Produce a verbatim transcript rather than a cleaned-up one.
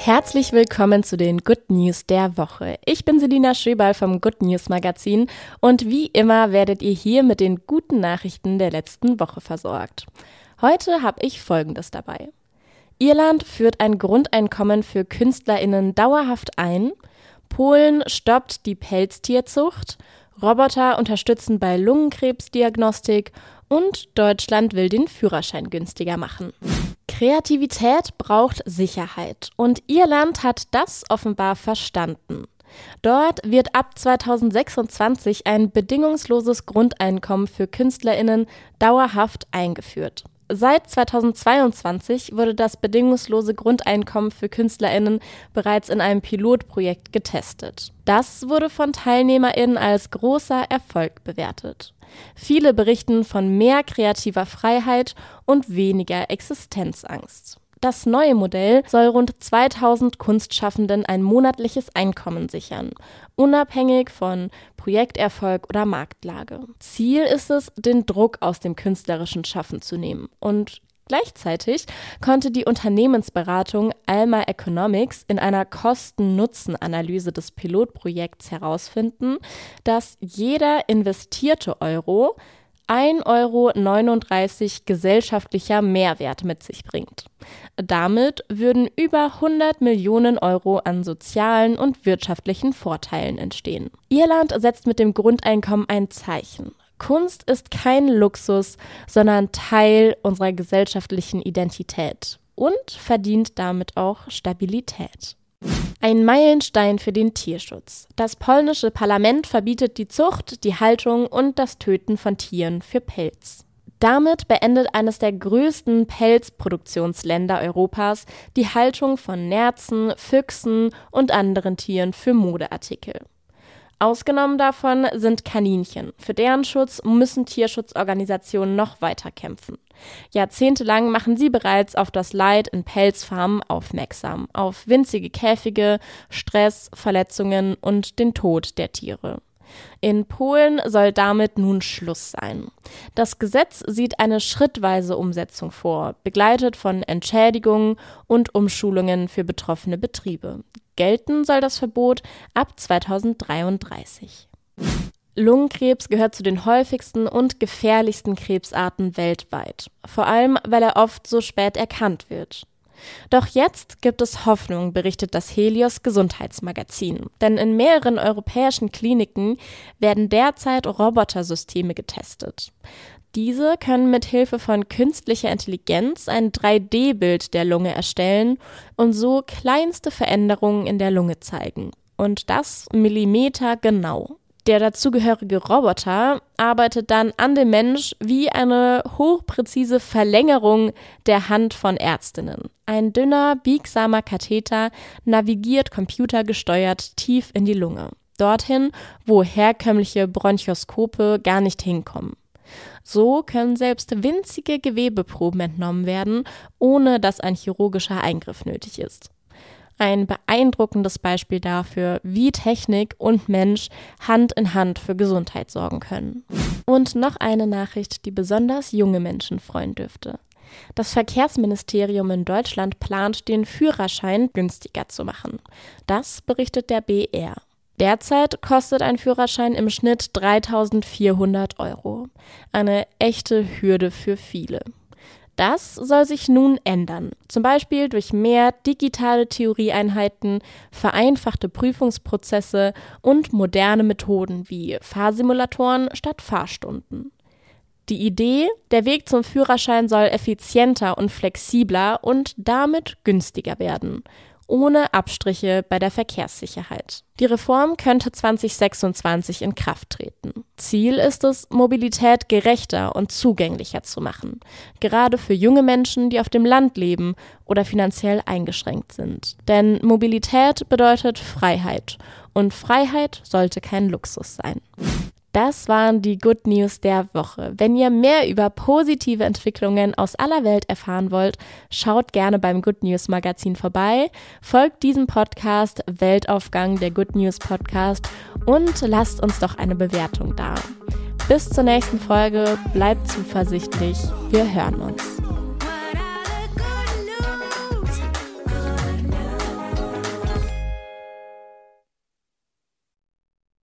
Herzlich willkommen zu den Good News der Woche. Ich bin Selina Schöberl vom Good News Magazin und wie immer werdet ihr hier mit den guten Nachrichten der letzten Woche versorgt. Heute habe ich Folgendes dabei. Irland führt ein Grundeinkommen für KünstlerInnen dauerhaft ein, Polen stoppt die Pelztierzucht, Roboter unterstützen bei Lungenkrebsdiagnostik und Deutschland will den Führerschein günstiger machen. Kreativität braucht Sicherheit und Irland hat das offenbar verstanden. Dort wird ab zweitausendsechsundzwanzig ein bedingungsloses Grundeinkommen für KünstlerInnen dauerhaft eingeführt. Seit zweitausendzweiundzwanzig wurde das bedingungslose Grundeinkommen für KünstlerInnen bereits in einem Pilotprojekt getestet. Das wurde von TeilnehmerInnen als großer Erfolg bewertet. Viele berichten von mehr kreativer Freiheit und weniger Existenzangst. Das neue Modell soll rund zweitausend Kunstschaffenden ein monatliches Einkommen sichern, unabhängig von Projekterfolg oder Marktlage. Ziel ist es, den Druck aus dem künstlerischen Schaffen zu nehmen und gleichzeitig konnte die Unternehmensberatung Alma Economics in einer Kosten-Nutzen-Analyse des Pilotprojekts herausfinden, dass jeder investierte Euro ein Euro neununddreißig gesellschaftlicher Mehrwert mit sich bringt. Damit würden über hundert Millionen Euro an sozialen und wirtschaftlichen Vorteilen entstehen. Irland setzt mit dem Grundeinkommen ein Zeichen. Kunst ist kein Luxus, sondern Teil unserer gesellschaftlichen Identität und verdient damit auch Stabilität. Ein Meilenstein für den Tierschutz. Das polnische Parlament verbietet die Zucht, die Haltung und das Töten von Tieren für Pelz. Damit beendet eines der größten Pelzproduktionsländer Europas die Haltung von Nerzen, Füchsen und anderen Tieren für Modeartikel. Ausgenommen davon sind Kaninchen. Für deren Schutz müssen Tierschutzorganisationen noch weiter kämpfen. Jahrzehntelang machen sie bereits auf das Leid in Pelzfarmen aufmerksam, auf winzige Käfige, Stress, Verletzungen und den Tod der Tiere. In Polen soll damit nun Schluss sein. Das Gesetz sieht eine schrittweise Umsetzung vor, begleitet von Entschädigungen und Umschulungen für betroffene Betriebe. Gelten soll das Verbot ab zweitausenddreiunddreißig. Lungenkrebs gehört zu den häufigsten und gefährlichsten Krebsarten weltweit, vor allem weil er oft so spät erkannt wird. Doch jetzt gibt es Hoffnung, berichtet das Helios Gesundheitsmagazin. Denn in mehreren europäischen Kliniken werden derzeit Robotersysteme getestet. Diese können mit Hilfe von künstlicher Intelligenz ein drei D Bild der Lunge erstellen und so kleinste Veränderungen in der Lunge zeigen. Und das millimetergenau. Der dazugehörige Roboter arbeitet dann an dem Mensch wie eine hochpräzise Verlängerung der Hand von Ärztinnen. Ein dünner, biegsamer Katheter navigiert computergesteuert tief in die Lunge. Dorthin, wo herkömmliche Bronchoskope gar nicht hinkommen. So können selbst winzige Gewebeproben entnommen werden, ohne dass ein chirurgischer Eingriff nötig ist. Ein beeindruckendes Beispiel dafür, wie Technik und Mensch Hand in Hand für Gesundheit sorgen können. Und noch eine Nachricht, die besonders junge Menschen freuen dürfte. Das Verkehrsministerium in Deutschland plant, den Führerschein günstiger zu machen. Das berichtet der B R. Derzeit kostet ein Führerschein im Schnitt dreitausendvierhundert Euro. Eine echte Hürde für viele. Das soll sich nun ändern, zum Beispiel durch mehr digitale Theorieeinheiten, vereinfachte Prüfungsprozesse und moderne Methoden wie Fahrsimulatoren statt Fahrstunden. Die Idee, der Weg zum Führerschein soll effizienter und flexibler und damit günstiger werden, ohne Abstriche bei der Verkehrssicherheit. Die Reform könnte zweitausendsechsundzwanzig in Kraft treten. Ziel ist es, Mobilität gerechter und zugänglicher zu machen, gerade für junge Menschen, die auf dem Land leben oder finanziell eingeschränkt sind. Denn Mobilität bedeutet Freiheit und Freiheit sollte kein Luxus sein. Das waren die Good News der Woche. Wenn ihr mehr über positive Entwicklungen aus aller Welt erfahren wollt, schaut gerne beim Good News Magazin vorbei, folgt diesem Podcast Weltaufgang, der Good News Podcast, und lasst uns doch eine Bewertung da. Bis zur nächsten Folge, bleibt zuversichtlich, wir hören uns.